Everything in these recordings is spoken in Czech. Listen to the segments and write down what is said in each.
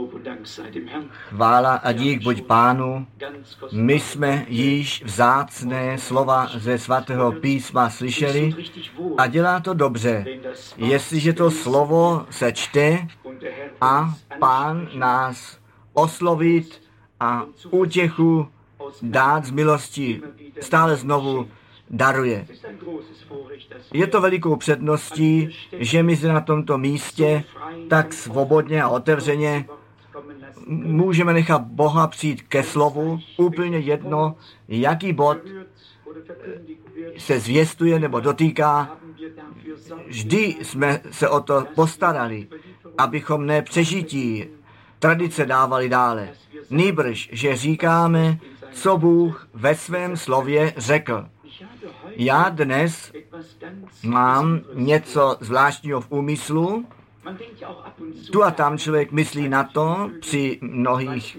Chvála a dík buď Pánu. My jsme již vzácné slova ze svatého písma slyšeli a dělá to dobře, jestliže to slovo se čte a Pán nás oslovit a útěchu dát z milosti stále znovu daruje. Je to velikou předností, že my zde na tomto místě tak svobodně a otevřeně můžeme nechat Boha přijít ke slovu, úplně jedno, jaký bod se zvěstuje nebo dotýká. Vždy jsme se o to postarali, abychom ne přežití tradice dávali dále. Nýbrž, že říkáme, co Bůh ve svém slově řekl. Já dnes mám něco zvláštního v úmyslu. Tu a tam člověk myslí na to, při mnohých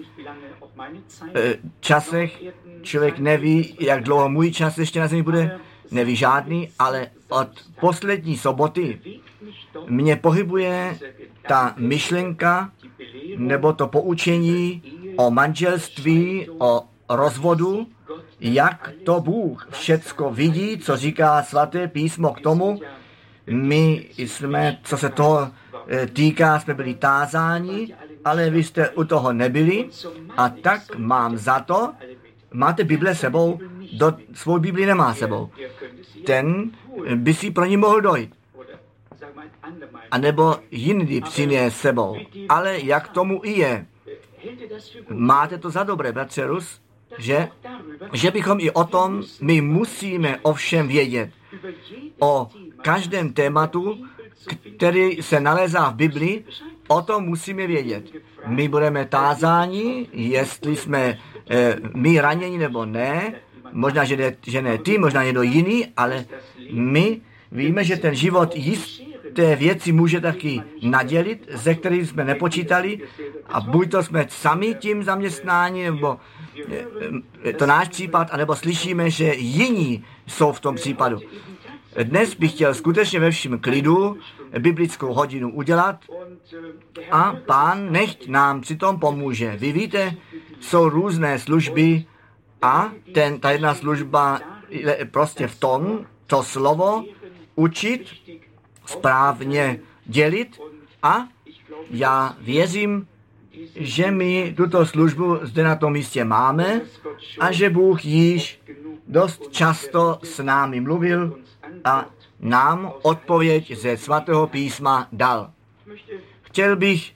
časech člověk neví, jak dlouho můj čas ještě na zemi bude, neví žádný, ale od poslední soboty mě pohybuje ta myšlenka nebo to poučení o manželství, o rozvodu, jak to Bůh všecko vidí, co říká svaté písmo k tomu. My jsme, co se toho týká, jsme byli tázáni, ale vy jste u toho nebyli a tak mám za to, máte Bible sebou, svou Bibli nemá sebou. Ten by si pro ní mohl dojít. A nebo jindy přinést sebou. Ale jak tomu i je. Máte to za dobré, bratře Rus, že bychom i o tom, my musíme ovšem vědět. O každém tématu, který se nalézá v Biblii, o tom musíme vědět. My budeme tázáni, jestli jsme my raněni nebo ne, možná, že ne ty, možná někdo jiný, ale my víme, že ten život jisté věci může taky nadělit, ze kterých jsme nepočítali a buď to jsme sami tím zaměstnáni, nebo to náš případ, anebo slyšíme, že jiní jsou v tom případu. Dnes bych chtěl skutečně ve všem klidu biblickou hodinu udělat a Pán nechť nám přitom pomůže. Vy víte, jsou různé služby a ta jedna služba je prostě v tom, to slovo učit, správně dělit a já věřím, že my tuto službu zde na tom místě máme a že Bůh již dost často s námi mluvil a nám odpověď ze svatého písma dal. Chtěl bych,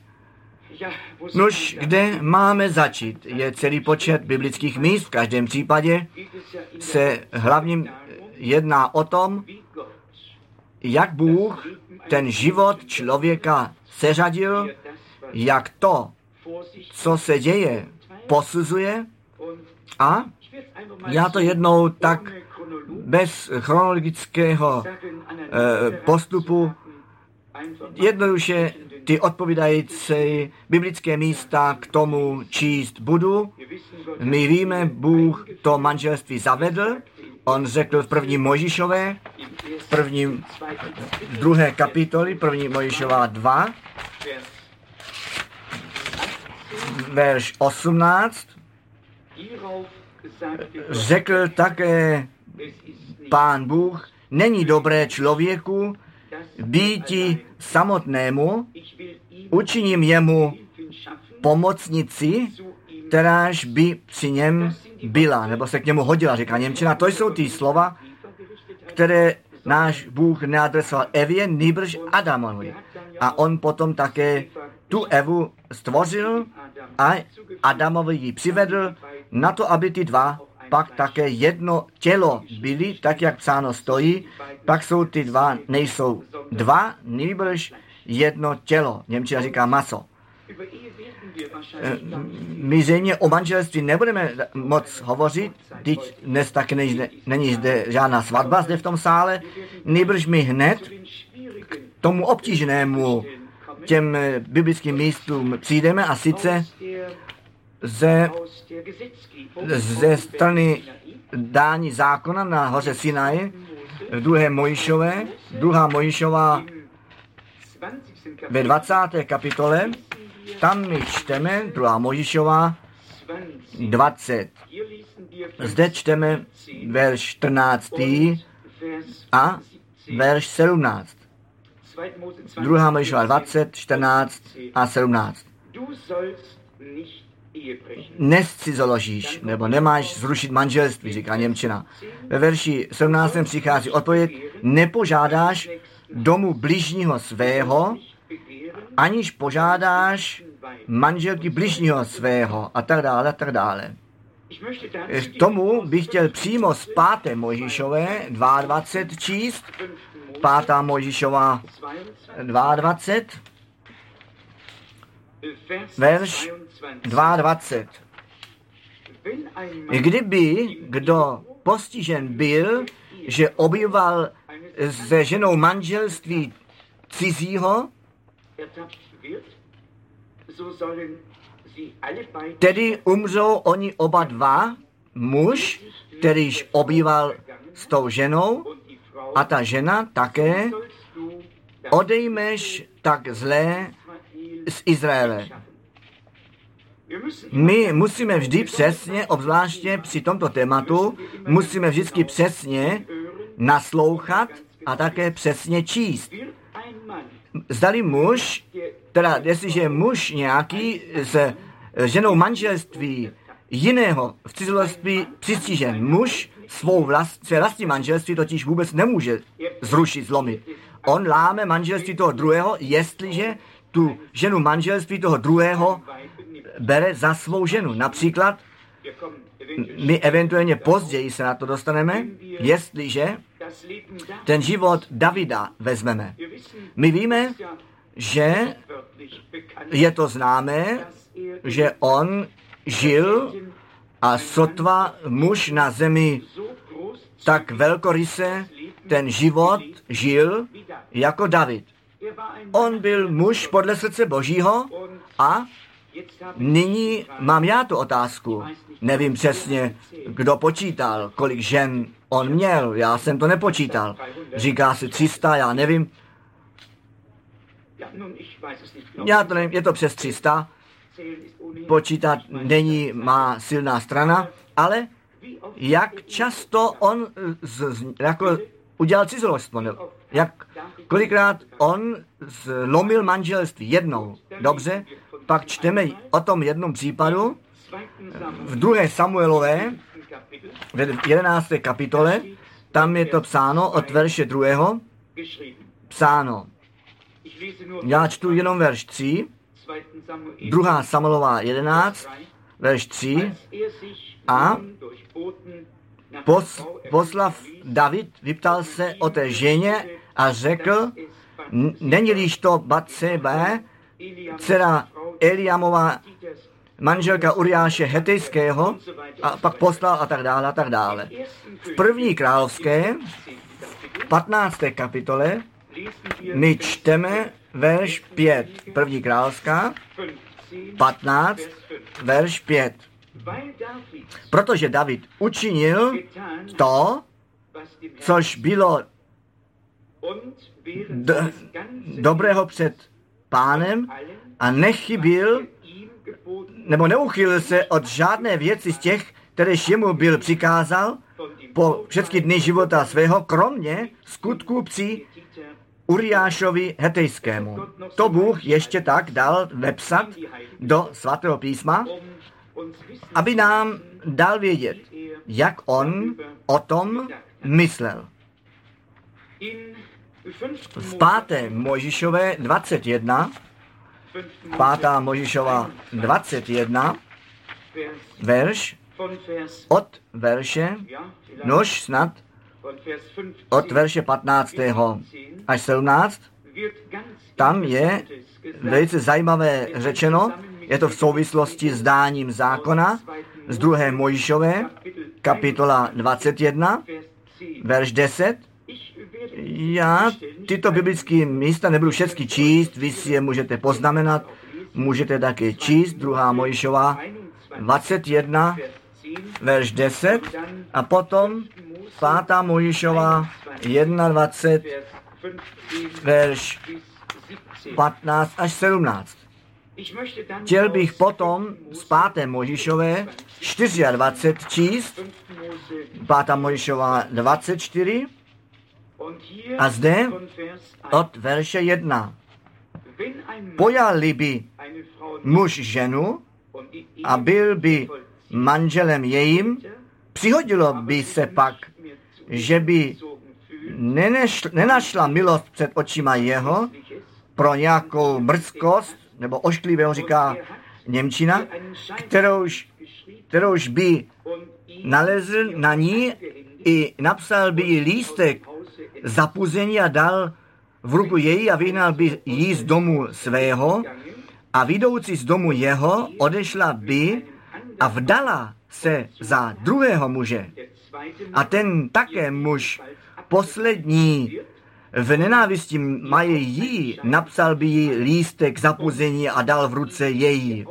kde máme začít? Je celý počet biblických míst, v každém případě se hlavním jedná o tom, jak Bůh ten život člověka seřadil, jak to, co se děje, posuzuje a já to jednou tak bez chronologického postupu jednoduše ty odpovídající biblické místa k tomu číst budu. My víme, Bůh to manželství zavedl. On řekl v první Mojžíšové, v druhé kapitoli, první Mojžíšova 2, verš 18, řekl také Pán Bůh, není dobré člověku býti samotnému, učiním jemu pomocnici, kteráž by při něm byla, nebo se k němu hodila, říká němčina. To jsou ty slova, které náš Bůh neadresoval Evě, nýbrž Adamovi. A on potom také tu Evu stvořil a Adamovi ji přivedl na to, aby ty dva pak také jedno tělo byli, tak jak psáno stojí, pak jsou ty dva, nejsou dva, nýbrž jedno tělo. Němčina říká maso. My zřejmě o manželství nebudeme moc hovořit, teď dnes taky není zde žádná svatba zde v tom sále, nýbrž my hned k tomu obtížnému těm biblickým místům přijdeme a sice ze strany dání zákona na hoře Sinaj v 2. Mojžíšové, 2. Mojžíšova ve 20. kapitole Tam my čteme 2. Mojžíšova 20. Zde čteme verš 14. a verš 17. 2. Mojžíšova 20, 14 a 17. Nescizoložíš, nebo nemáš zrušit manželství, říká němčina. Ve verši 17. přichází odpověď, nepožádáš domu bližního svého, aniž požádáš manželky bližního svého a tak dále, a tak dále. K tomu bych chtěl přímo z 5. Mojžíšové 22 číst. 5. Mojžíšova 22, verš 22. Kdyby kdo postižen byl, že obýval se ženou manželství cizího, tedy umřou oni oba dva, muž, kterýž obýval s tou ženou, a ta žena také, odejmeš tak zlé z Izraele. My musíme vždy přesně, obzvláště při tomto tématu, musíme vždycky přesně naslouchat a také přesně číst. Zdali muž, teda jestliže muž nějaký s ženou manželství jiného v cizoložství přistižen muž, své vlastní manželství totiž vůbec nemůže zrušit, zlomit. On láme manželství toho druhého, jestliže tu ženu manželství toho druhého bere za svou ženu. Například, my eventuálně později se na to dostaneme, jestliže ten život Davida vezmeme. My víme, že je to známé, že on žil a sotva muž na zemi tak velkoryse ten život žil jako David. On byl muž podle srdce Božího a nyní mám já tu otázku. Nevím přesně, kdo počítal, kolik žen on měl. Já jsem to nepočítal. Říká se 300, já nevím. Já to nevím, je to přes 300. Počítat není má silná strana, ale jak často on jako udělal cizoložstvo, kolikrát on zlomil manželství jednou. Dobře, pak čteme o tom jednom případu v 2. Samuelové, v 11. kapitole, tam je to psáno od verše 2. psáno. Já čtu jenom verš 3, 2. Samuelová 11, verš 3, a poslav David vyptal se o té ženě a řekl, není-liž to Batseba, dcera Eliamova, manželka Uriáše Hetejského, a pak poslal a tak dále, a tak dále. V 1. královské, 15. kapitole, my čteme verš 5. 1. královská, 15, verš 5. Protože David učinil to, což bylo dobrého před Pánem a nechybil, nebo neuchýlil se od žádné věci z těch, kteréž jemu byl přikázal po všechny dny života svého, kromě skutků při Uriášovi Hetejskému. To Bůh ještě tak dal vepsat do svatého písma, aby nám dal vědět, jak on o tom myslel. V 5. Mojžíšové 21, 5. Mojžíšova 21, verš, od verše, nož snad, od verše 15. až 17, tam je velice zajímavé řečeno, je to v souvislosti s dáním zákona z 2. Mojžíšové, kapitola 21, verš 10. Já tyto biblické místa nebudu všechny číst, vy si je můžete poznamenat, můžete také číst, 2. Mojžíšova 21, verš 10, a potom 5. Mojžíšova 21, verš 15 až 17. Chtěl bych potom z 5. Mojžišové 24 číst, 5. Mojžišova 24 a zde od verše 1. Pojal-li by muž ženu a byl by manželem jejím, přihodilo by se pak, že by nenašla milost před očima jeho pro nějakou mrzkost, nebo ošklivého říká němčina, kterouž by nalezl na ní i napsal by jí lístek zapuzení a dal v ruku její a vyhnal by jí z domu svého a vydoucí z domu jeho odešla by a vdala se za druhého muže. A ten také muž poslední v nenávisti mají jí, napsal by jí lístek zapuzení a dal v ruce její.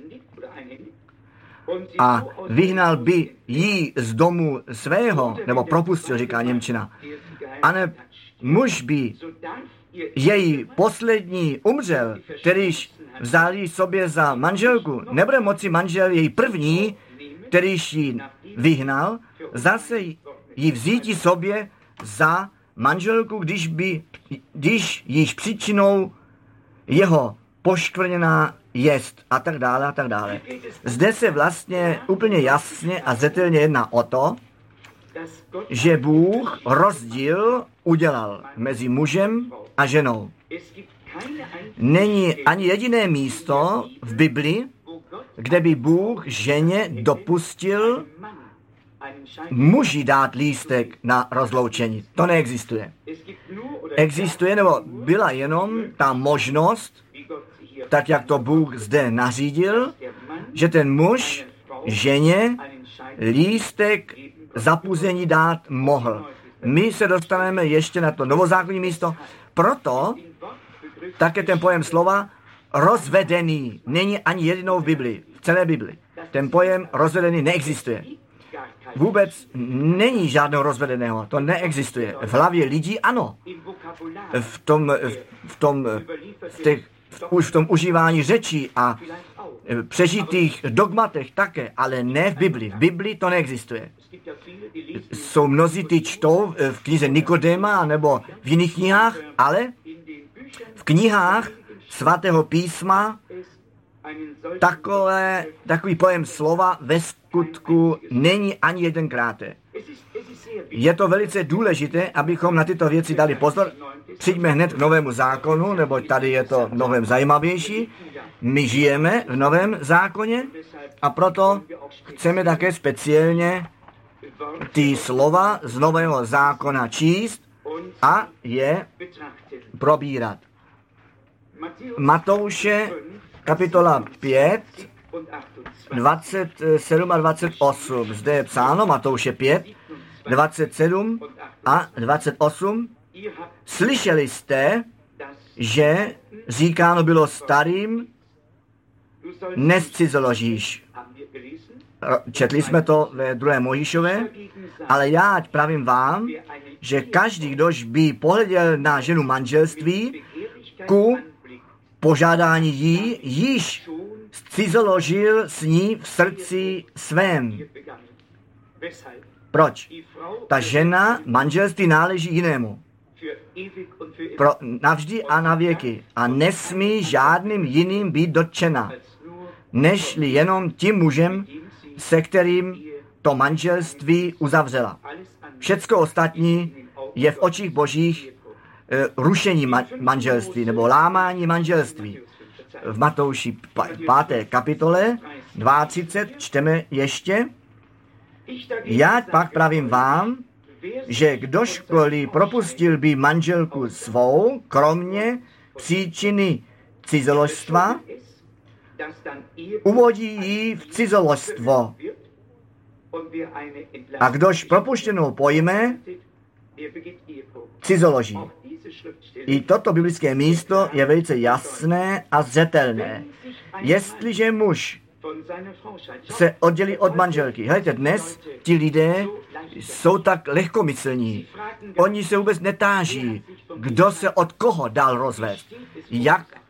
A vyhnal by jí z domu svého, nebo propustil, říká němčina. A ne muž by její poslední umřel, kterýž vzal ji sobě za manželku, nebude moci manžel její první, kterýž ji vyhnal, zase ji vzíti sobě za manželku, když již příčinou jeho poškvrněná jest a tak dále a tak dále. Zde se vlastně úplně jasně a zřetelně jedná o to, že Bůh rozdíl udělal mezi mužem a ženou. Není ani jediné místo v Biblii, kde by Bůh ženě dopustil muži dát lístek na rozloučení. To neexistuje. Existuje, nebo byla jenom ta možnost, tak jak to Bůh zde nařídil, že ten muž ženě lístek zapuzení dát mohl. My se dostaneme ještě na to novozákonní místo, proto také ten pojem slova rozvedený není ani jedinou v Biblii, v celé Biblii. Ten pojem rozvedený neexistuje. Vůbec není žádného rozvedeného, to neexistuje. V hlavě lidí ano. V tom užívání řečí a přežitých dogmatech také, ale ne v Biblii. V Biblii to neexistuje. Jsou mnozí ty čtou v knize Nikodéma nebo v jiných knihách, ale v knihách svatého písma takový pojem slova ve skutku není ani jedenkrát. Je to velice důležité, abychom na tyto věci dali pozor. Přijďme hned k Novému zákonu, nebo tady je to mnohem zajímavější. My žijeme v Novém zákoně a proto chceme také speciálně ty slova z Nového zákona číst a je probírat. Matouše kapitola 5, 27 a 28. Zde je psáno Matouše 5, 27 a 28. Slyšeli jste, že říkáno bylo starým, nescizoložíš. Četli jsme to ve 2. Mojžišové, ale já pravím vám, že každý, kdož by pohleděl na ženu manželství, ku požádání jí, již scizoložil s ní v srdci svém. Proč? Ta žena manželství náleží jinému. Navždy a na věky. A nesmí žádným jiným být dotčena, nežli jenom tím mužem, se kterým to manželství uzavřela. Všecko ostatní je v očích božích rušení manželství nebo lámání manželství. V Matouši 5. kapitole 32 čteme ještě: já pak pravím vám, že kdožkoliv propustil by manželku svou, kromě příčiny cizoložstva, uvodí ji v cizoložstvo. A kdož propuštěnou pojme, cizoloží. I toto biblické místo je velice jasné a zřetelné. Jestliže muž se oddělí od manželky. Hejte, dnes ti lidé jsou tak lehkomyslní. Oni se vůbec netáží, kdo se od koho dal rozvést.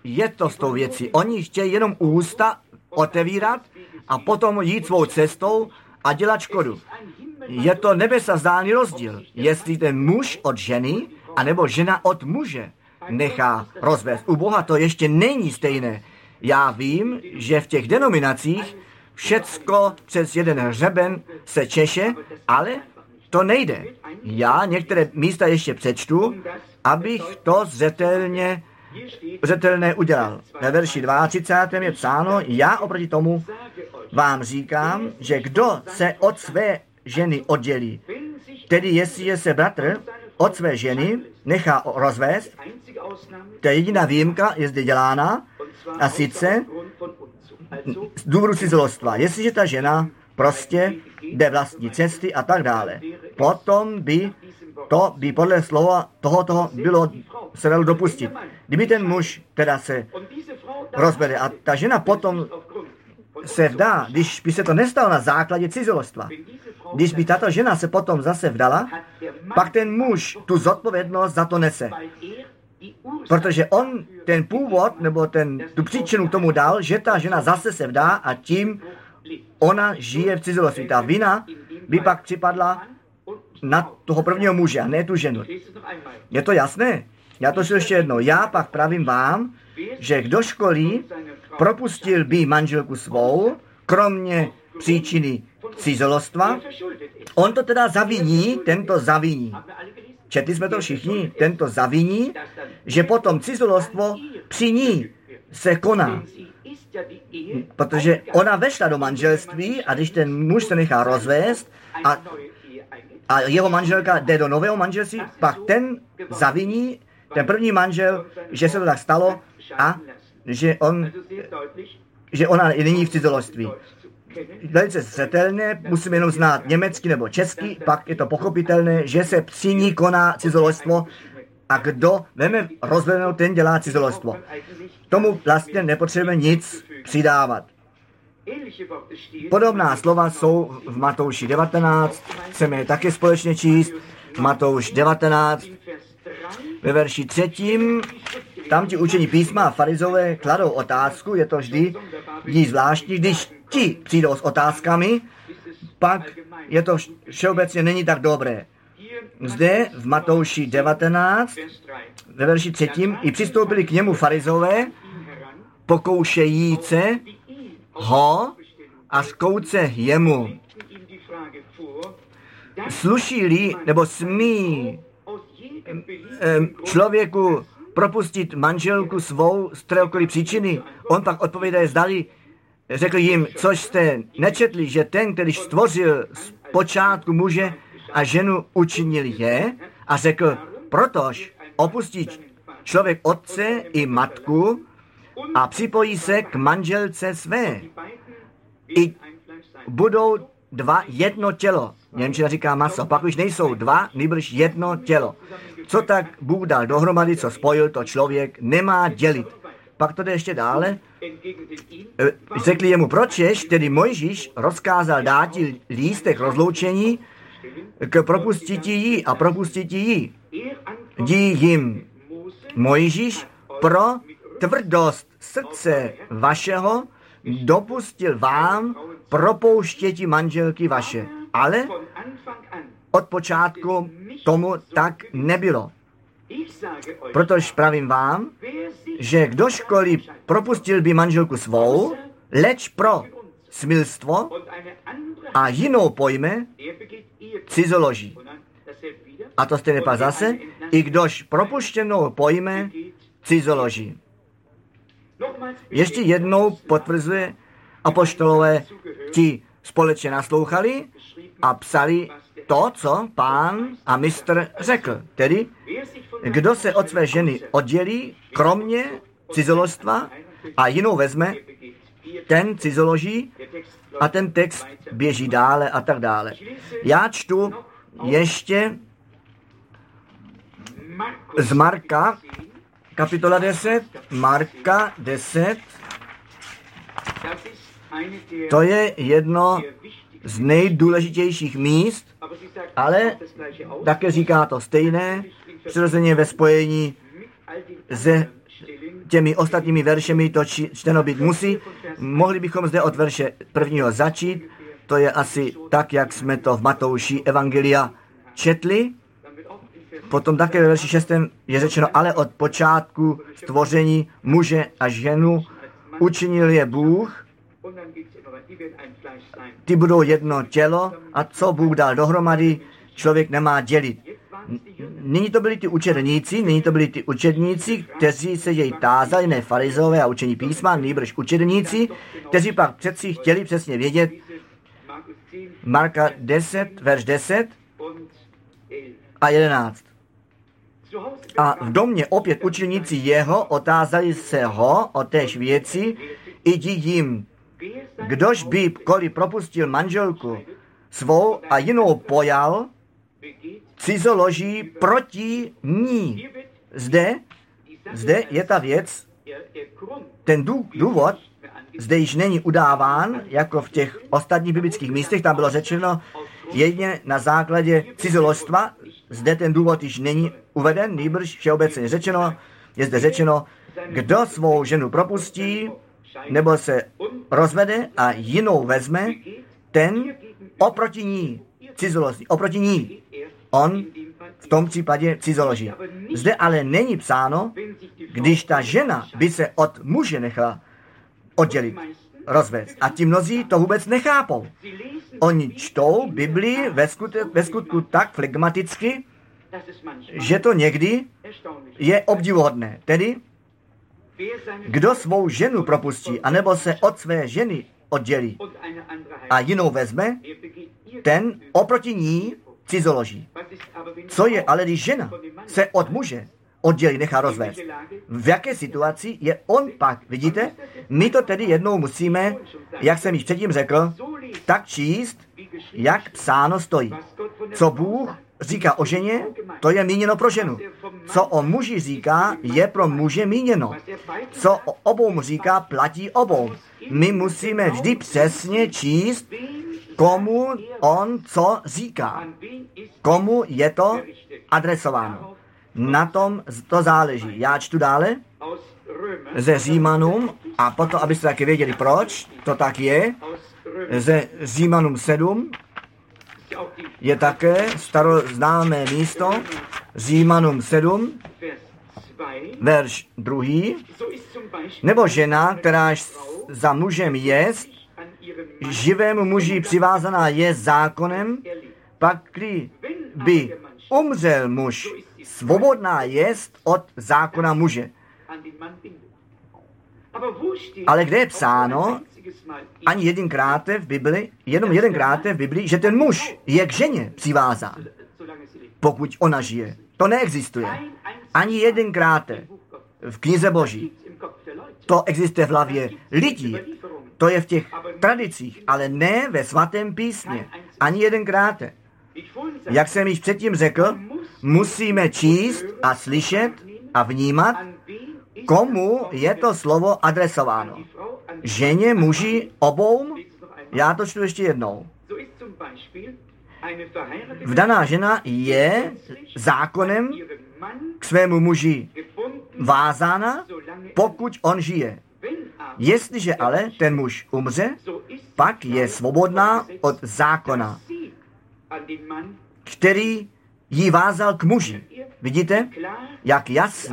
je to s tou věcí. Oni chtějí jenom ústa otevírat a potom jít svou cestou a dělat škodu. Je to nebesazální rozdíl, jestli ten muž od ženy, anebo žena od muže nechá rozvést. U Boha to ještě není stejné. Já vím, že v těch denominacích všecko přes jeden hřeben se češe, ale to nejde. Já některé místa ještě přečtu, abych to zřetelné udělal. Ve verši 32. je psáno, já oproti tomu vám říkám, že kdo se od své ženy oddělí, tedy jestliže se bratr od své ženy nechá rozvést, to je jediná výjimka, je zde dělána, a sice z důvodu cizolostva. Jestliže ta žena prostě jde vlastní cesty a tak dále, potom by podle slova tohoto se dalo dopustit. Kdyby ten muž teda se rozvede a ta žena potom se vdá, když by se to nestalo na základě cizolostva, když by tato žena se potom zase vdala, pak ten muž tu zodpovědnost za to nese. Protože on ten původ, nebo tu příčinu tomu dal, že ta žena zase se vdá a tím ona žije v cizolosti. Ta vina by pak připadla na toho prvního muže a ne tu ženu. Je to jasné? Já to ještě jednou. Já pak pravím vám, že kdo školí, propustil by manželku svou, kromě příčiny cizolostva, on to teda zaviní, tento zaviní. Četli jsme to všichni, tento zaviní, že potom cizolostvo při ní se koná. Protože ona vešla do manželství a když ten muž se nechá rozvést a jeho manželka jde do nového manželství, pak ten zaviní, ten první manžel, že se to tak stalo a že ona není v cizoloství. Velice zřetelné, musíme jenom znát německy nebo česky, pak je to pochopitelné, že se při ní koná cizolostvo a kdo veme rozvedenou, ten dělá cizolostvo. Tomu vlastně nepotřebujeme nic přidávat. Podobná slova jsou v Matouši 19, chceme je také společně číst. Matouš 19, ve verši 3, tam ti učení písma a farizové kladou otázku, je to vždy zvláštní, když ti přijdou s otázkami, pak je to všeobecně není tak dobré. Zde v Matouši 19, ve verši 3, i přistoupili k němu farizové, pokoušejíce ho a zkouce jemu. Sluší-li, nebo smí člověku propustit manželku svou z kterékoliv příčiny, on pak odpovědá, zdali, řekl jim, což jste nečetli, že ten, který stvořil z počátku muže a ženu, učinil je a řekl, protož opustí člověk otce i matku a připojí se k manželce své. I budou dva jedno tělo. Němčina říká maso, pak už nejsou dva, nýbrž jedno tělo. Co tak Bůh dal dohromady, co spojil, to člověk nemá dělit. Pak to jde ještě dále. Řekli jemu, pročež, tedy Mojžíš rozkázal dáti lístek rozloučení k propustití jí a propustití jí. Dí jim Mojžíš pro tvrdost srdce vašeho dopustil vám propouštěti manželky vaše. Ale od počátku tomu tak nebylo. Protože pravím vám, že kdožkoliv propustil by manželku svou, leč pro smilstvo a jinou pojme cizoloží. A to stejně pak zase, i kdož propuštěnou pojme cizoloží. Ještě jednou potvrzuje apoštolové, ti společně naslouchali a psali to, co pán a mistr řekl. Tedy, kdo se od své ženy oddělí, kromě cizoložstva a jinou vezme, ten cizoloží a ten text běží dále a tak dále. Já čtu ještě z Marka, kapitola 10, Marka 10, to je jedno z nejdůležitějších míst, ale také říká to stejné, přirozeně ve spojení se těmi ostatními veršemi to čteno být musí. Mohli bychom zde od verše 1. začít. To je asi tak, jak jsme to v Matouši Evangelia četli. Potom také ve verši 6. je řečeno, ale od počátku stvoření muže a ženu učinil je Bůh. Ty budou jedno tělo a co Bůh dal dohromady, člověk nemá dělit. Nyní to byli ty učedníci, kteří se jej tázali, ne farizové a učení písma, nýbrž učedníci, kteří pak přeci chtěli přesně vědět. Marka 10, verš 10 a 11. A v domě opět učeníci jeho otázali se ho o též věci, i jim, kdož by koli propustil manželku svou a jinou pojal, cizoloží proti ní. Zde je ta věc, ten důvod, zde již není udáván, jako v těch ostatních biblických místech, tam bylo řečeno jedině na základě cizoložstva, zde ten důvod již není uveden, nýbrž všeobecně řečeno, je zde řečeno, kdo svou ženu propustí, nebo se rozvede a jinou vezme, ten oproti ní, cizolostí, oproti ní, on v tom případě cizoloží. Zde ale není psáno, když ta žena by se od muže nechala oddělit, rozvést. A ti mnozí to vůbec nechápou. Oni čtou Biblii ve skutku tak flegmaticky, že to někdy je obdivuhodné. Tedy, kdo svou ženu propustí, anebo se od své ženy oddělí a jinou vezme, ten oproti ní cizoloží. Co je ale, když žena se od muže oddělí, nechá rozvést? V jaké situaci je on pak? Vidíte? My to tedy jednou musíme, jak jsem již předtím řekl, tak číst, jak psáno stojí. Co Bůh říká o ženě, to je míněno pro ženu. Co o muži říká, je pro muže míněno. Co o obou říká, platí obou. My musíme vždy přesně číst, komu on co říká. Komu je to adresováno. Na tom to záleží. Já čtu dále ze Římanům a potom, abyste taky věděli, proč to tak je, ze Římanům 7 je také staroznámé místo, Římanům 7, verš 2, nebo žena, kteráž za mužem jest, živému muži přivázaná je zákonem, pak by umřel muž, svobodná jest od zákona muže. Ale kde je psáno, ani jedenkrát v Bibli, jenom jedenkrát v Bibli, že ten muž je k ženě přivázán, pokud ona žije. To neexistuje. Ani jedenkrát v knize Boží. To existuje v hlavě lidí. To je v těch tradicích, ale ne ve svatém písmě. Ani jedenkrát. Jak jsem již předtím řekl, musíme číst a slyšet a vnímat, komu je to slovo adresováno. Ženě, muži, obou? Já to čtu ještě jednou. Vdaná žena je zákonem k svému muži vázána, pokud on žije. Jestliže ale ten muž umře, pak je svobodná od zákona, který ji vázal k muži. Vidíte, jak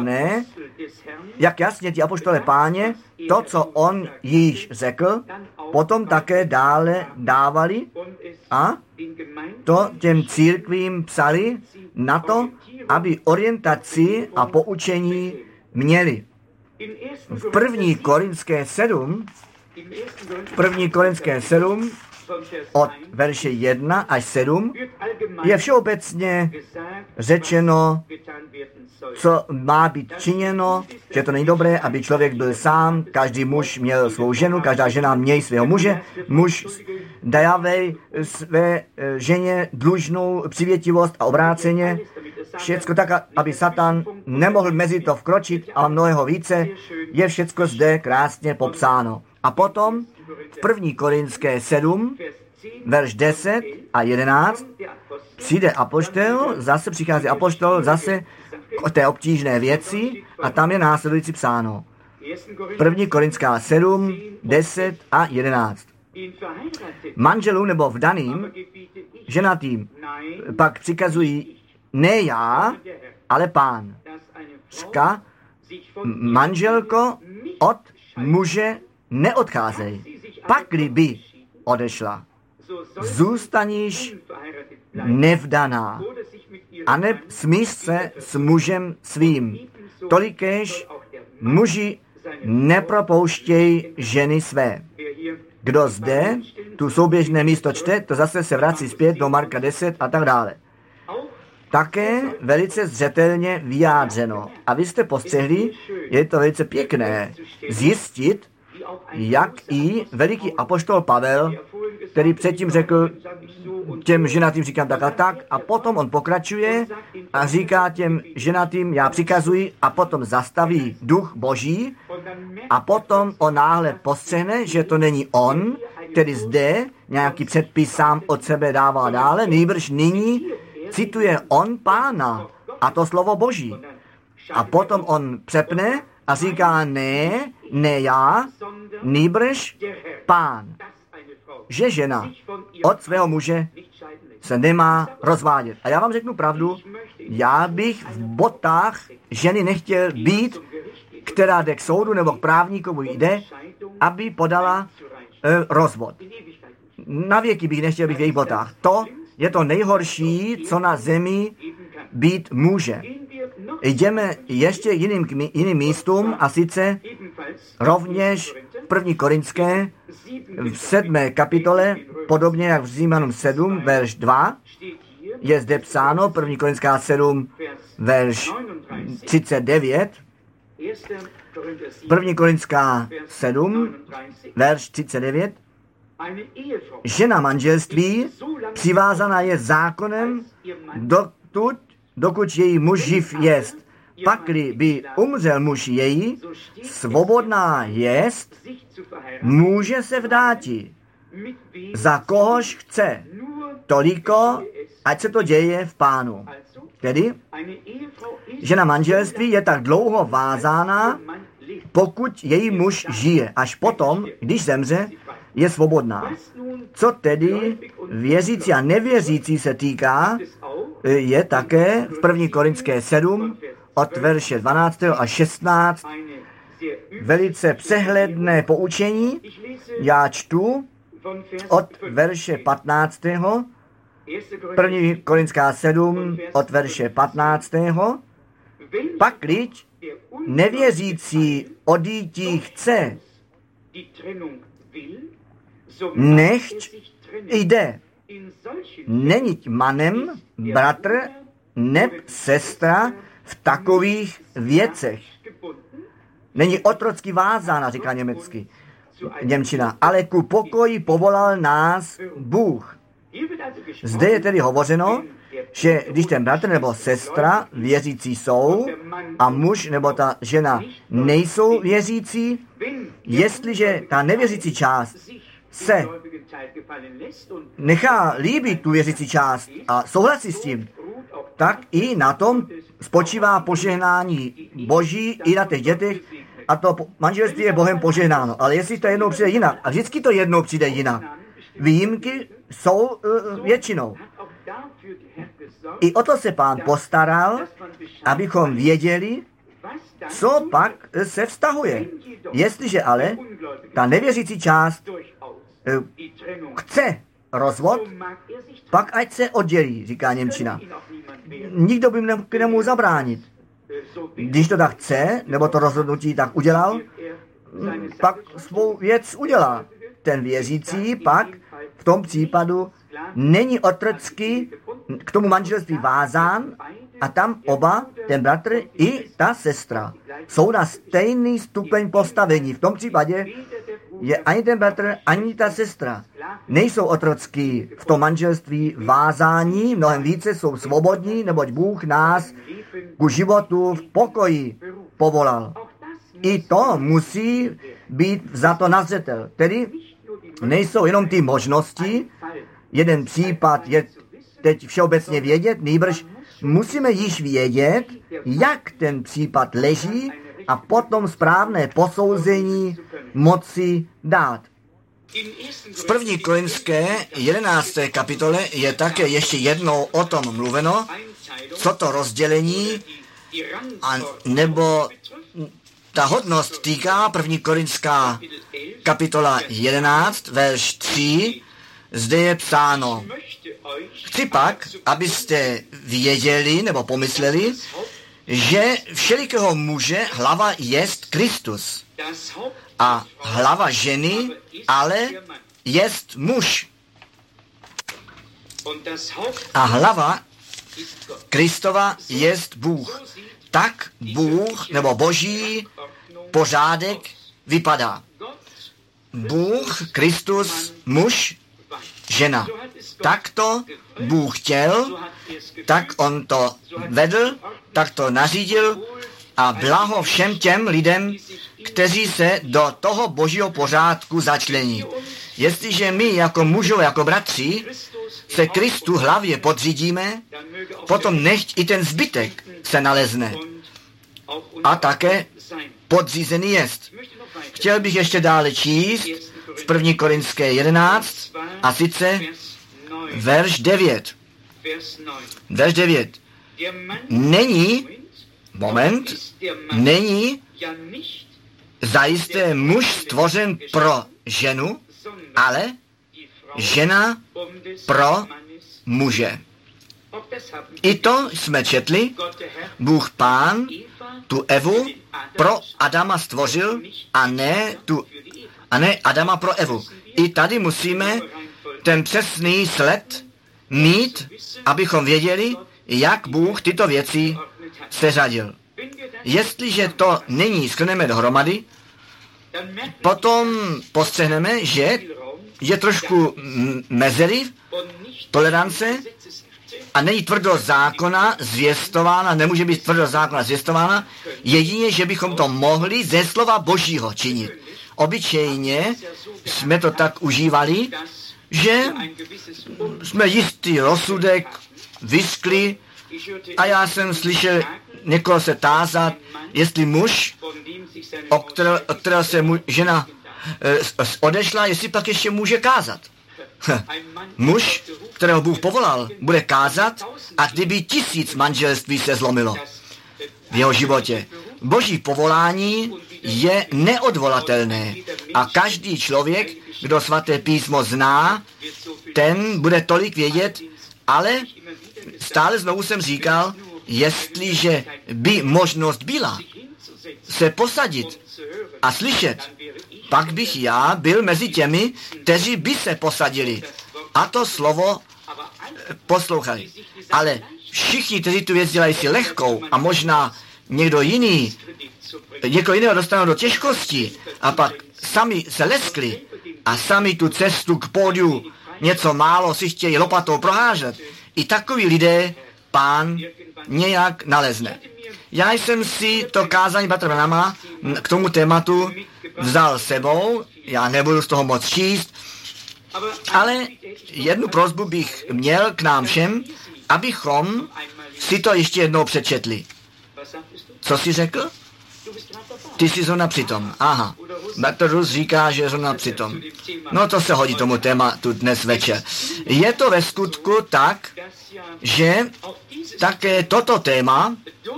jasně ti apoštole Páně, to, co on již řekl, potom také dále dávali a to těm církvím psali na to, aby orientaci a poučení měli. V 1. Korinské 7, od verše 1 až 7 je všeobecně řečeno, co má být činěno, že to není dobré, aby člověk byl sám, každý muž měl svou ženu, každá žena měj svého muže, muž dávej své ženě dlužnou přivětivost a obráceně, všecko tak, aby Satan nemohl mezi to vkročit a mnohého více, je všecko zde krásně popsáno. A potom v 1. Korinské 7, verš 10 a 11, přichází apoštol zase k té obtížné věci a tam je následující psáno. 1. Korinská 7, 10 a 11. Manželům nebo vdaným, ženatým, pak přikazují ne já, ale Pán. Řka, manželko, od muže neodcházej. Pak, kdyby odešla, zůstaníš nevdaná a ne smíš se s mužem svým. Tolikéž muži nepropouštěj ženy své. Kdo zde tu souběžné místo čte, to zase se vrací zpět do Marka 10 a tak dále. Také velice zřetelně vyjádřeno. A vy jste postřehli, je to velice pěkné, zjistit, jak i veliký apoštol Pavel, který předtím řekl těm ženatým, říkám tak a tak, a potom on pokračuje a říká těm ženatým, já přikazuji, a potom zastaví duch Boží a potom on náhle postřehne, že to není on, který zde nějaký předpis sám od sebe dává dále, nýbrž nyní cituje on Pána a to slovo Boží. A potom on přepne a říká ne já, nýbrž Pán. Že žena od svého muže se nemá rozvádět. A já vám řeknu pravdu, já bych v botách ženy nechtěl být, která jde k soudu nebo k právníkovi jde, aby podala rozvod. Na věky bych nechtěl být v jejich botách. To je to nejhorší, co na zemi být může. Jdeme ještě jiným místům a sice rovněž v 1. Korinské v 7. kapitole, podobně jak v Římanům 7, verš 2, je zde psáno 1. Korinská 7, verš 39, 1. Korinská 7, verš 39, žena manželství přivázaná je zákonem dokud její muž živ jest. Pakli by umřel muž její, svobodná jest, může se vdáti. Za kohož chce. Toliko, ať se to děje v Pánu. Tedy žena manželství je tak dlouho vázána, pokud její muž žije. Až potom, když zemře, je svobodná. Co tedy věřící a nevěřící se týká, je také v 1. Korinské 7 od verše 12. a 16 velice přehledné poučení. Já čtu od verše 15. 1. Korinská 7 od verše 15. Pakliť nevěřící odjítí chce, nechť jde. Neniť manem, bratr, neb sestra v takových věcech. Není otrocky vázána, říká Němčina, ale ku pokoji povolal nás Bůh. Zde je tedy hovořeno, že když ten bratr nebo sestra věřící jsou a muž nebo ta žena nejsou věřící, jestliže ta nevěřící část se nechá líbit tu věřící část a souhlasí s tím, tak i na tom spočívá požehnání Boží i na těch dětech a to manželství je Bohem požehnáno. Ale jestli to jednou přijde jinak, a vždycky to jednou přijde jinak, výjimky jsou většinou. I o to se Pán postaral, abychom věděli, co pak se vztahuje. Jestliže ale ta nevěřící část chce rozvod, pak ať se oddělí, říká Němčina. Nikdo by k němu zabránit. Když to tak chce, nebo to rozhodnutí tak udělal, pak svou věc udělá. Ten věřící pak v tom případu není otrocky k tomu manželství vázán a tam oba, ten bratr i ta sestra, jsou na stejný stupeň postavení. V tom případě je ani ten bratr, ani ta sestra nejsou otrocky v tom manželství vázání, mnohem více jsou svobodní, neboť Bůh nás ku životu v pokoji povolal. I to musí být vzato na zřetel. Tedy nejsou jenom ty možnosti, jeden případ je teď všeobecně vědět, nýbrž musíme již vědět, jak ten případ leží a potom správné posouzení moci dát. V 1. Korinské 11. kapitole je také ještě jednou o tom mluveno, co to rozdělení a nebo ta hodnost týká. 1. Korintská kapitola 11, verš 3, zde je psáno: chci pak, abyste věděli nebo pomysleli, že všelikého muže hlava jest Kristus a hlava ženy ale jest muž. A hlava Kristova jest Bůh. Tak Bůh nebo boží pořádek vypadá. Bůh, Kristus, muž, žena. Tak to Bůh chtěl, tak on to vedl, tak to nařídil a blaho všem těm lidem, kteří se do toho božího pořádku začlení. Jestliže my jako mužové, jako bratři se Kristu hlavě podřídíme, potom nechť i ten zbytek se nalezne a také podřízený jest. Chtěl bych ještě dále číst v 1. Korinské 11 a sice verš 9. Verš 9. Není zajisté muž stvořen pro ženu, ale žena pro muže. I to jsme četli. Bůh Pán tu Evu pro Adama stvořil a ne Adama pro Evu. I tady musíme ten přesný sled mít, abychom věděli, jak Bůh tyto věci seřadil. Jestliže to nyní shrneme dohromady, potom postřehneme, že je trošku mezery, tolerance a není tvrdost zákona zvěstována, nemůže být tvrdost zákona zvěstována, jedině, že bychom to mohli ze slova Božího činit. Obyčejně jsme to tak užívali, že jsme jistý rozsudek vyskli a já jsem slyšel někoho se tázat, jestli muž, o kterého se žena odešla, jestli pak ještě může kázat. Muž, kterého Bůh povolal, bude kázat, a kdyby 1000 manželství se zlomilo v jeho životě. Boží povolání je neodvolatelné a každý člověk, kdo svaté písmo zná, ten bude tolik vědět, ale stále znovu jsem říkal, jestliže by možnost byla se posadit a slyšet, pak bych já byl mezi těmi, kteří by se posadili a to slovo poslouchali. Ale všichni, kteří tu věc dělají si lehkou a možná někoho jiného dostanou do těžkosti a pak sami se leskli a sami tu cestu k pódiu něco málo si chtějí lopatou prohážet, i takoví lidé Pán nějak nalezne. Já jsem si to kázání bratra Branhama k tomu tématu vzal sebou, já nebudu z toho moc číst, ale jednu prosbu bych měl k nám všem, abychom si to ještě jednou přečetli. Co jsi řekl? Ty jsi zrovna přitom. Aha. Bratr Rus říká, že je zrovna přitom. No to se hodí tomu tématu dnes večer. Je to ve skutku tak, že také toto téma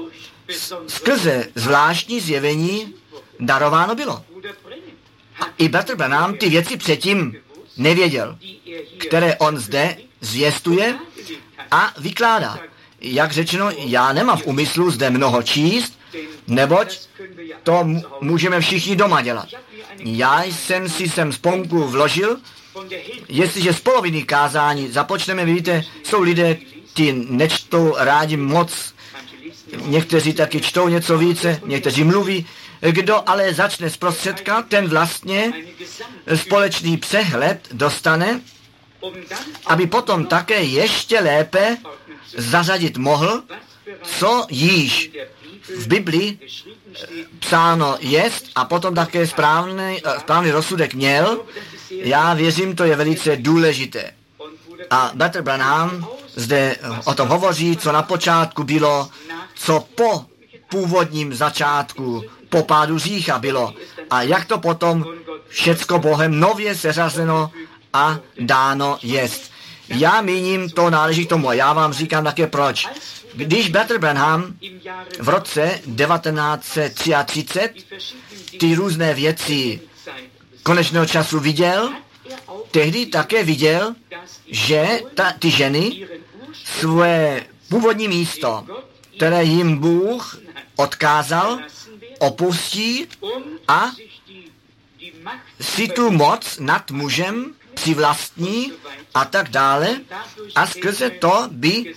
skrze zvláštní zjevení darováno bylo. A i bratr Branham ty věci předtím nevěděl, které on zde zvěstuje a vykládá. Jak řečeno, já nemám v úmyslu zde mnoho číst, neboť to můžeme všichni doma dělat. Já jsem si sem sponku vložil, jestliže z poloviny kázání započneme, vidíte, jsou lidé, ty nečtou rádi moc, někteří taky čtou něco více, někteří mluví, kdo ale začne zprostředka, ten vlastně společný přehled dostane, aby potom také ještě lépe zařadit mohl, co již v Biblii psáno jest a potom také správný rozsudek měl. Já věřím, to je velice důležité. A bratr Branham zde o tom hovoří, co na počátku bylo, co po původním začátku po pádu řícha bylo. A jak to potom všecko Bohem nově seřazeno a dáno jest. Já míním, to náleží k tomu a já vám říkám také proč. Když Brother Branham v roce 1933 ty různé věci konečného času viděl, tehdy také viděl, že ty ženy své původní místo, které jim Bůh odkázal, opustí a si tu moc nad mužem přivlastní a tak dále. A skrze to by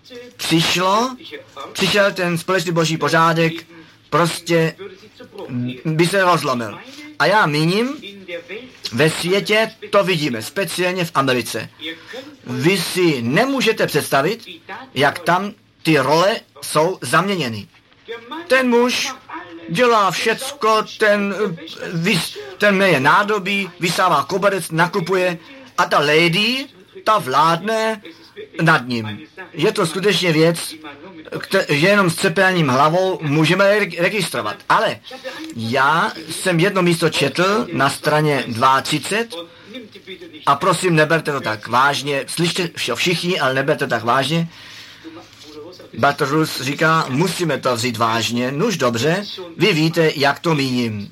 přišel ten společný boží pořádek, prostě by se rozlomil. A já míním, ve světě to vidíme, speciálně v Americe. Vy si nemůžete představit, jak tam ty role jsou zaměněny. Ten muž dělá všecko, ten měje nádobí, vysává koberec, nakupuje a ta lady, ta vládne nad ním. Je to skutečně věc, že jenom s cepáním hlavou můžeme registrovat. Ale já jsem jedno místo četl na straně 32 a prosím, neberte to tak vážně. Slyšte všichni, ale neberte to tak vážně. Brother Rus říká, musíme to vzít vážně. Nuž dobře, vy víte, jak to míním.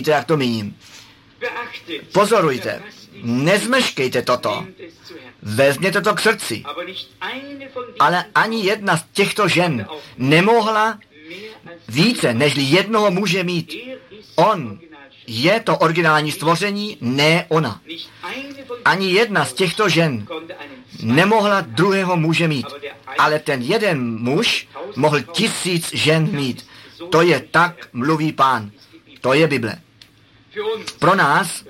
Pozorujte, nezmeškejte toto. Vezměte to k srdci. Ale ani jedna z těchto žen nemohla více než jednoho muže mít. On je to originální stvoření, ne ona. Ani jedna z těchto žen nemohla druhého muže mít. Ale ten jeden muž mohl 1000 žen mít. To je tak, mluví Pán. To je Bible. Pro nás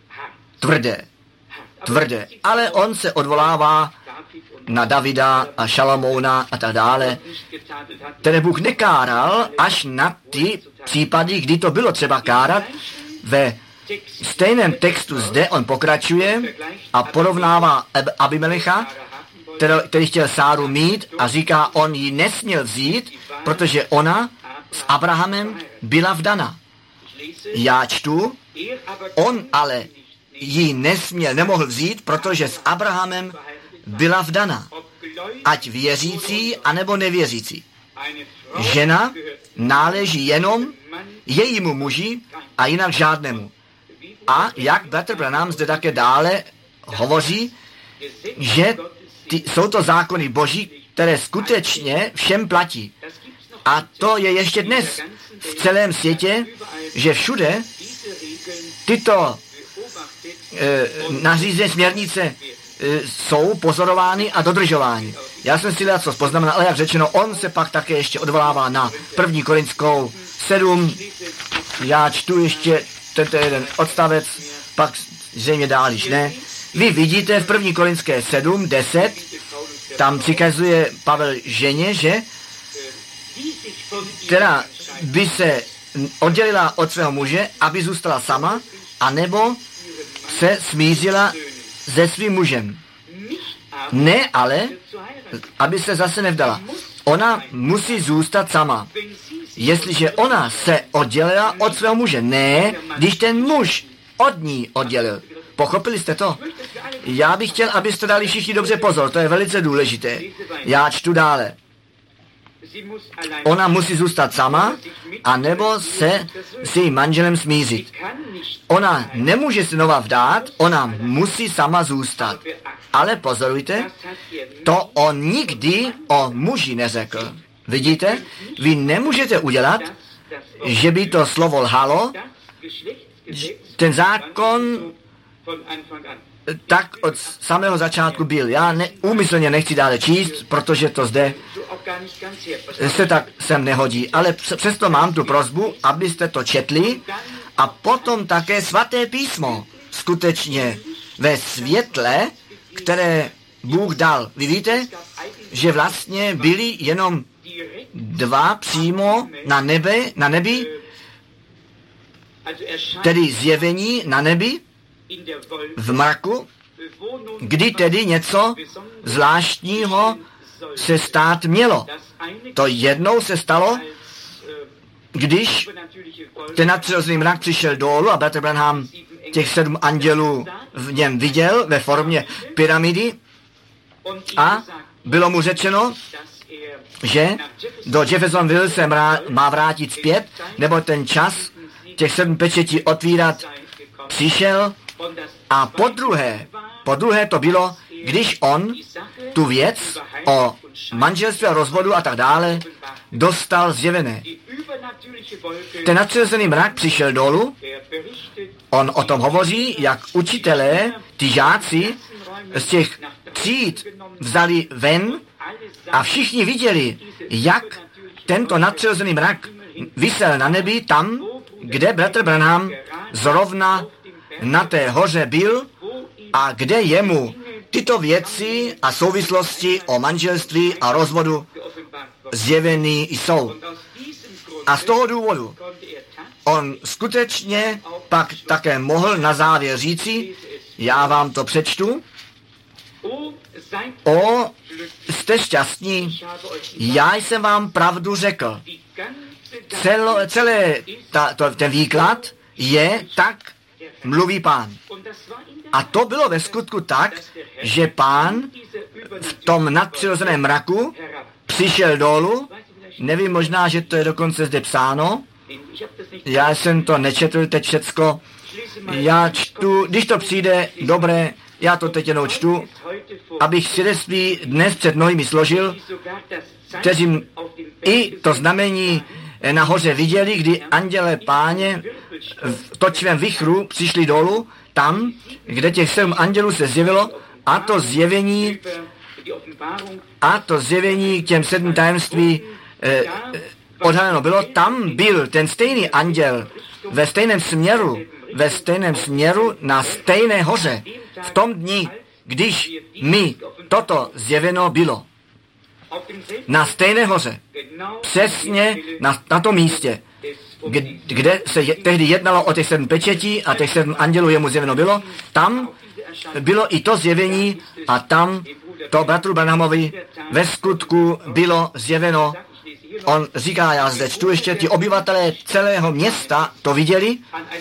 tvrdé. Ale on se odvolává na Davida a Šalamouna a tak dále, které Bůh nekáral až na ty případy, kdy to bylo třeba kárat. Ve stejném textu zde on pokračuje a porovnává Abimelecha, který chtěl Sáru mít a říká, on ji nesměl vzít, protože ona s Abrahamem byla vdana. Já čtu, on ale ji nemohl vzít, protože s Abrahamem byla vdana. Ať věřící, anebo nevěřící. Žena náleží jenom jejímu muži a jinak žádnému. A jak Brother Branham zde také dále hovoří, že jsou to zákony Boží, které skutečně všem platí. A to je ještě dnes v celém světě, že všude tyto nařízení směrnice jsou pozorovány a dodržovány. Já jsem si co poznamenal, ale jak řečeno, on se pak také ještě odvolává na 1. Korintskou 7. Já čtu ještě tento jeden odstavec, pak zřejmě dál již ne. Vy vidíte v 1. Korinské 7:10, tam přikazuje Pavel ženě, že která by se oddělila od svého muže, aby zůstala sama, anebo se smířila se svým mužem. Ne, ale aby se zase nevdala. Ona musí zůstat sama. Jestliže ona se oddělila od svého muže. Ne, když ten muž od ní oddělil. Pochopili jste to? Já bych chtěl, abyste dali všichni dobře pozor. To je velice důležité. Já čtu dále. Ona musí zůstat sama, anebo se s jejím manželem smířit. Ona nemůže se znova vdát, ona musí sama zůstat. Ale pozorujte, to on nikdy o muži neřekl. Vidíte? Vy nemůžete udělat, že by to slovo lhalo, ten zákon tak od samého začátku byl. Já úmyslně nechci dále číst, protože to zde se tak sem nehodí. Ale přesto mám tu prosbu, abyste to četli a potom také svaté písmo skutečně ve světle, které Bůh dal. Vy víte, že vlastně byli jenom 2 přímo na nebi, tedy zjevení na nebi, v mraku, kdy tedy něco zvláštního se stát mělo. To jednou se stalo když ten nadpřirozený mrak přišel dolů a bratr Branham těch 7 andělů v něm viděl ve formě pyramidy a bylo mu řečeno, že do Jeffersonville se má vrátit zpět, nebo ten čas těch 7 pečetí otvírat přišel. A po druhé to bylo, když on tu věc o manželství a rozvodu a tak dále dostal zjevené. Ten nadpřirozený mrak přišel dolů, on o tom hovoří, jak učitelé, ty žáci z těch tříd vzali ven a všichni viděli, jak tento nadpřirozený mrak visel na nebi tam, kde bratr Branham zrovna na té hoře byl a kde jemu tyto věci a souvislosti o manželství a rozvodu zjevený jsou. A z toho důvodu on skutečně pak také mohl na závěr říci, já vám to přečtu, jste šťastní, já jsem vám pravdu řekl. Ten výklad je tak, mluví Pán. A to bylo ve skutku tak, že Pán v tom nadpřirozeném mraku přišel dolů, nevím, možná, že to je dokonce zde psáno, já jsem to nečetl teď všecko, já čtu, když to přijde, dobré, já to teď jenom čtu, abych svědectví dnes před mnohými složil, kteří i to znamení nahoře viděli, kdy anděle Páně v točivém vichru přišli dolů, tam, kde těch 7 andělů se zjevilo, a to zjevení k těm 7 tajemství odhaleno bylo, tam byl ten stejný anděl ve stejném směru na stejné hoře v tom dni, když mi toto zjeveno bylo. Na stejné hoře, přesně na tom místě, kde se tehdy jednalo o těch 7 pečetí a těch 7 andělů jemu zjeveno bylo, tam bylo i to zjevení a tam to bratru Branhamovi ve skutku bylo zjeveno. On říká, já zde čtu ještě, ti obyvatelé celého města to viděli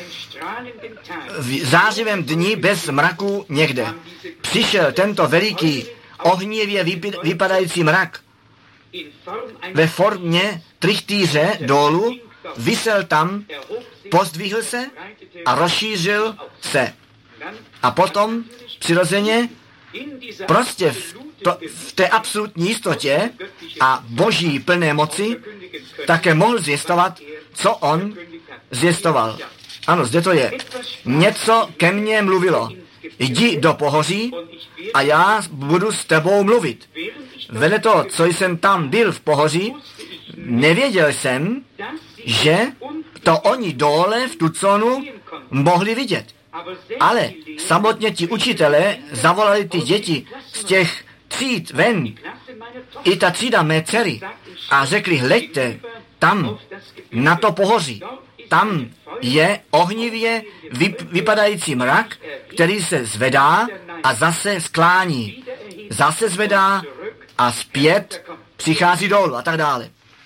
v zářivém dni bez mraku někde. Přišel tento veliký ohnivě vypadající mrak ve formě trichtýře dolů, visel tam, pozdvihl se a rozšířil se. A potom přirozeně prostě v té absolutní jistotě a boží plné moci také mohl zvěstovat, co on zvěstoval. Ano, zde to je. Něco ke mně mluvilo. Jdi do pohoří a já budu s tebou mluvit. Vedle toho, co jsem tam byl v pohoří, nevěděl jsem, že to oni dole v Tucsonu mohli vidět. Ale samotně ti učitelé zavolali ty děti z těch tříd ven, i ta třída mé dcery, a řekli, hleďte, tam, na to pohoří, tam je ohnivě vypadající mrak, který se zvedá a zase sklání. Zase zvedá a zpět přichází dolů a tak dále.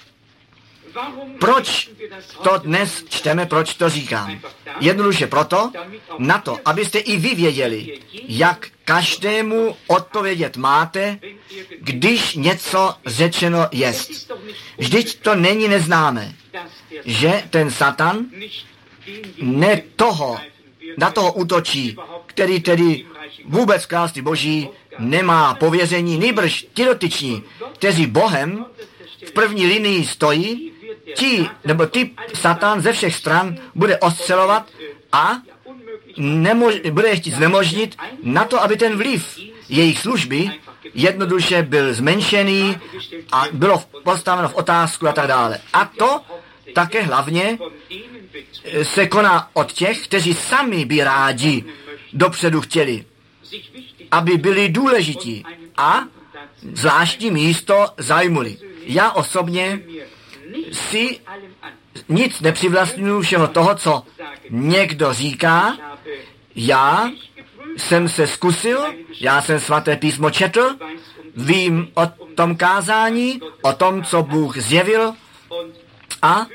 Proč to dnes čteme, proč to říkám? Jednoduše proto, na to, abyste i vy věděli, jak každému odpovědět máte, když něco řečeno jest. Vždyť to není neznámé, že ten Satan na toho útočí, který tedy vůbec v království Boží nemá pověření, nýbrž ti dotyční, kteří Bohem v první linii stojí, ty Satan ze všech stran bude ostřelovat a bude je chtít znemožnit na to, aby ten vliv jejich služby jednoduše byl zmenšený a bylo postaveno v otázku a tak dále. A to také hlavně se koná od těch, kteří sami by rádi dopředu chtěli, aby byli důležití a zvláštní místo zajmuli. Já osobně si nic nepřivlastňuji všeho toho, co někdo říká. Já jsem se zkusil, já jsem svaté písmo četl, vím o tom kázání, o tom, co Bůh zjevil a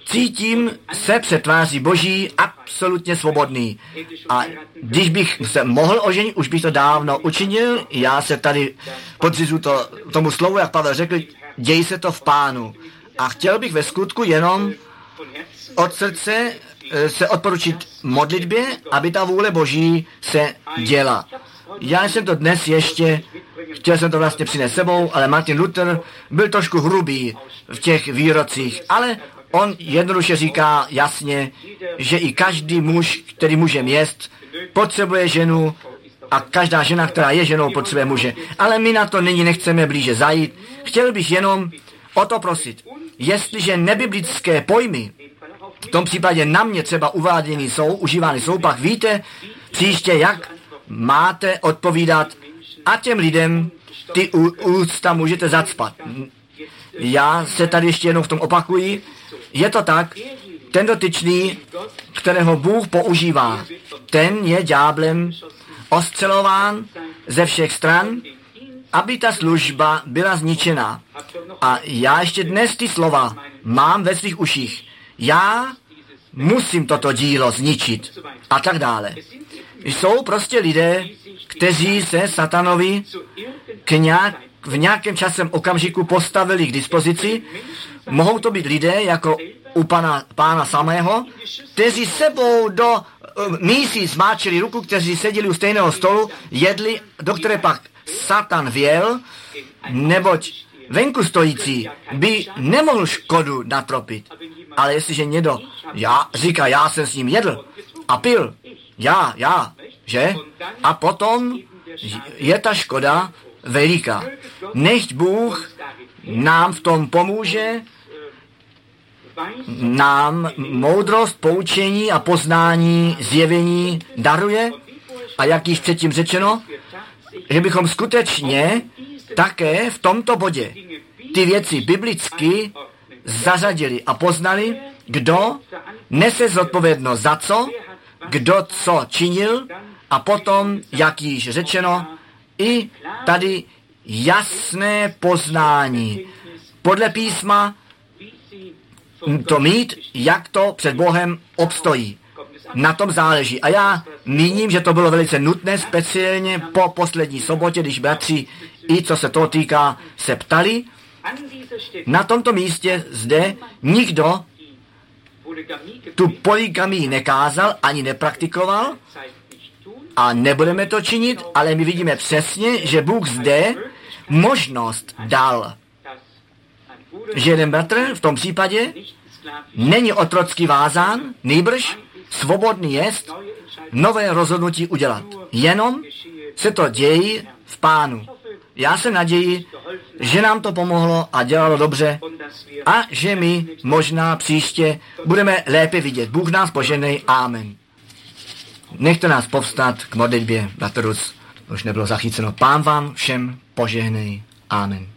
cítím se před tváří Boží absolutně svobodný. A když bych se mohl oženit, už bych to dávno učinil. Já se tady podřizu tomu slovu, jak Pavel řekl, děj se to v Pánu. A chtěl bych ve skutku jenom od srdce se odporučit modlitbě, aby ta vůle Boží se děla. Já jsem to dnes chtěl jsem to vlastně přinést sebou, ale Martin Luther byl trošku hrubý v těch výrocích, ale on jednoduše říká jasně, že i každý muž, který může jest, potřebuje ženu a každá žena, která je ženou, potřebuje muže. Ale my na to nyní nechceme blíže zajít. Chtěl bych jenom o to prosit. Jestliže nebiblické pojmy v tom případě na mě třeba užívány jsou, pak víte příště, jak máte odpovídat a těm lidem ty ústa můžete zacpat. Já se tady ještě jednou v tom opakuji. Je to tak, ten dotyčný, kterého Bůh používá, ten je ďáblem ostřelován ze všech stran, aby ta služba byla zničena. A já ještě dnes ty slova mám ve svých uších. Já musím toto dílo zničit a tak dále. Jsou prostě lidé, kteří se satanovi v nějakém časem okamžiku postavili k dispozici. Mohou to být lidé, jako u pána samého, kteří sebou do mísí zmáčili ruku, kteří seděli u stejného stolu, jedli, do které pak Satan věl, neboť venku stojící by nemohl škodu natropit. Ale jestliže někdo říká, já jsem s ním jedl a pil, že? A potom je ta škoda veliká. Nechť Bůh nám v tom pomůže, nám moudrost, poučení a poznání, zjevení daruje. A jak již předtím řečeno, že bychom skutečně také v tomto bodě ty věci biblicky zařadili a poznali, kdo nese zodpovědnost za co, kdo co činil a potom, jak již řečeno, i tady jasné poznání. Podle písma to mít, jak to před Bohem obstojí. Na tom záleží. A já míním, že to bylo velice nutné, speciálně po poslední sobotě, když bratři, i co se toho týká, se ptali. Na tomto místě zde nikdo tu polygamii nekázal, ani nepraktikoval a nebudeme to činit, ale my vidíme přesně, že Bůh zde možnost dal, že jeden bratr v tom případě není otrocky vázán, nýbrž svobodný jest nové rozhodnutí udělat. Jenom se to děje v Pánu. Já se naději, že nám to pomohlo a dělalo dobře a že my možná příště budeme lépe vidět. Bůh nás poženej. Amen. Nechte nás povstat k modlitbě. Bratr Rus už nebylo zachyceno. Pán vám všem požehnej. Amen.